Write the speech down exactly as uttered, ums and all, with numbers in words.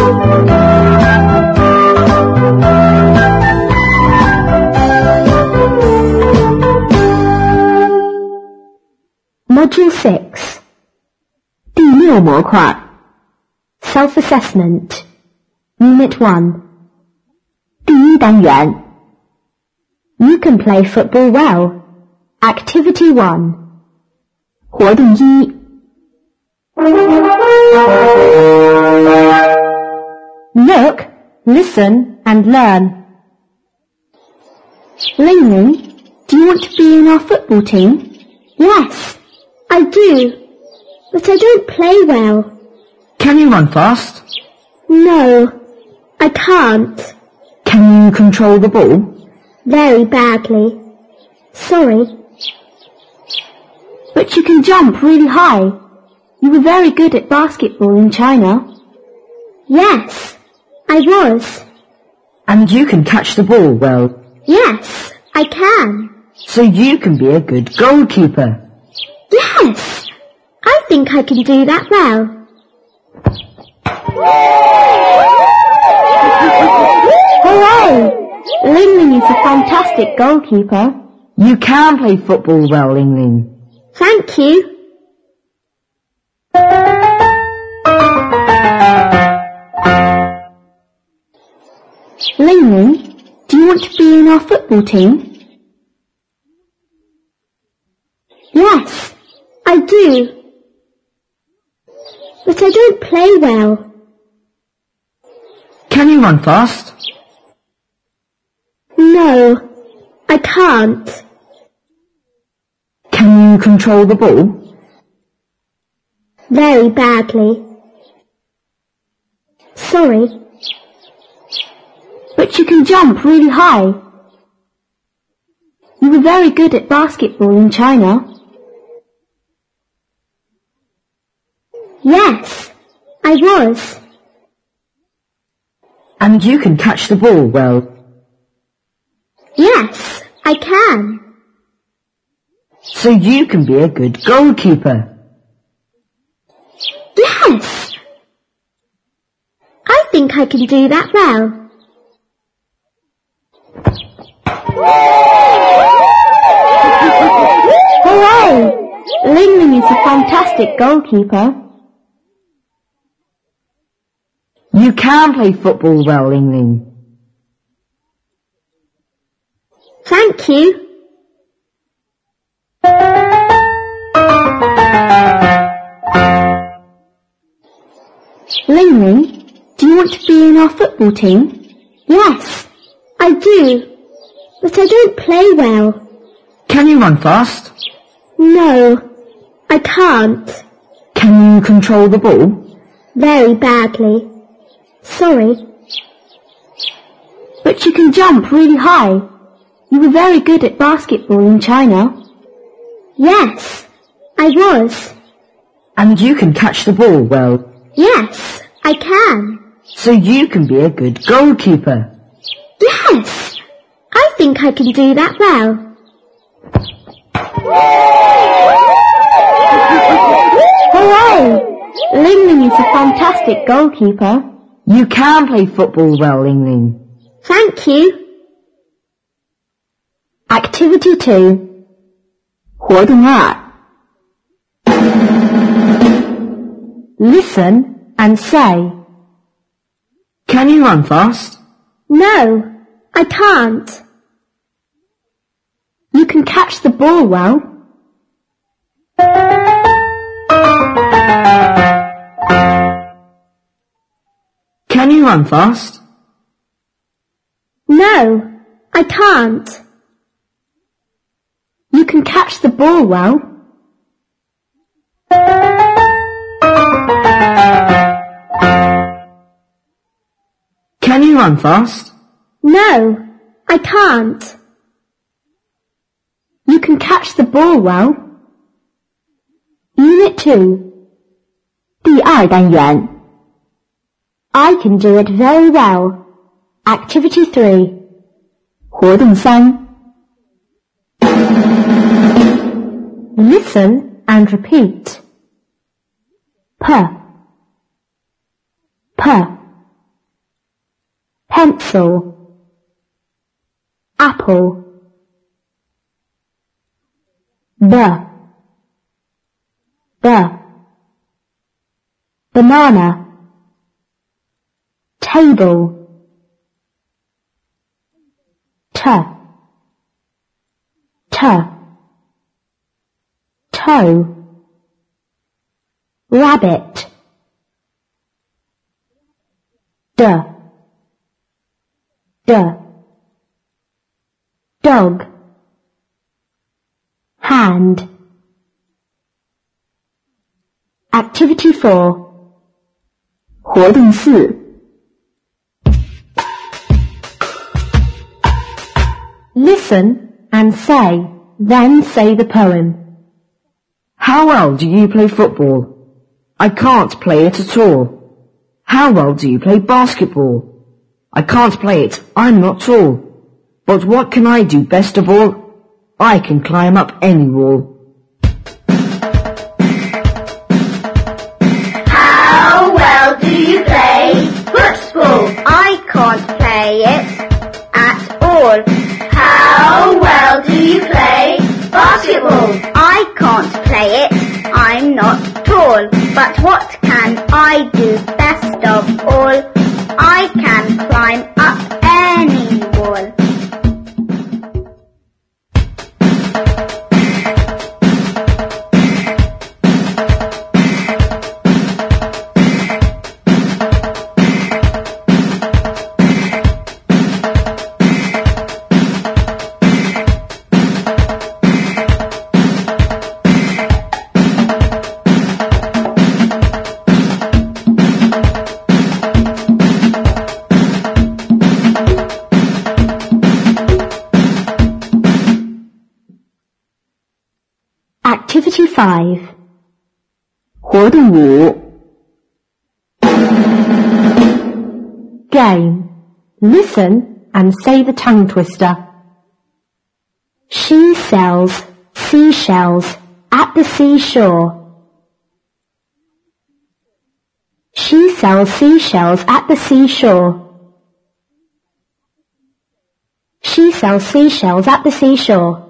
Module six 第六模块 Self-Assessment Unit one 第一单元 You can play football well Activity one 活动一 Look, listen and learn Ling-Ling, do you want to be in our football team? Yes, I do, but I don't play well. Can you run fast? No, I can't. Can you control the ball? Very badly. Sorry. But you can jump really high. You were very good at basketball in China. Yes, I was. And you can catch the ball well. Yes, I can. So you can be a good goalkeeper. Yes, I think I can do that well. Hooray! Ling-Ling is a fantastic goalkeeper. You can play football well, Ling-Ling. Thank you. Ling-Ling, do you want to be in our football team? Yes, I do. But I don't play well. Can you run fast? No, I can't. Can you control the ball? Very badly. Sorry. But you can jump really high. You were very good at basketball in China. Yes, I was. And you can catch the ball well. Yes, I can. So you can be a good goalkeeper. Yes! I think I can do that well. Hooray! Ling-Ling is a fantastic goalkeeper. You can play football well, Ling-Ling. Thank you. Ling-Ling, do you want to be in our football team? Yes, I do, but I don't play well. Can you run fast? No, I can't. Can you control the ball? Very badly. Sorry. But you can jump really high. You were very good at basketball in China. Yes, I was. And you can catch the ball well. Yes, I can. So you can be a good goalkeeper. Yes, I think I can do that well. Hooray! Ling-Ling is a fantastic goalkeeper. You can play football well, Ling-Ling. Thank you. Activity two 活动二 Listen and say Can you run fast? No, I can't. You can catch the ball well. Can you run fast? No, I can't. You can catch the ball well. Can you run fast? No, I can't. You can catch the ball well. Unit two 第二单元 I can do it very well. Activity three 活动三 Listen and repeat. P, P, pencil, apple, b, b, banana, table, t, t, toe, rabbit, d, d, dog, hand. Activity four. 活动四 Listen and say, then say the poem. How well do you play football? I can't play it at all. How well do you play basketball? I can't play it, I'm not tall. But what can I do best of all? I can climb up any wall. How well do you play football? I can't play it at all. How well do you play basketball? I can't play it, I'm not tall. But what can I do best of all? I can climb up any wall. Activity five. 活动五 Game. Listen and say the tongue twister. She sells seashells at the seashore. She sells seashells at the seashore. She sells seashells at the seashore.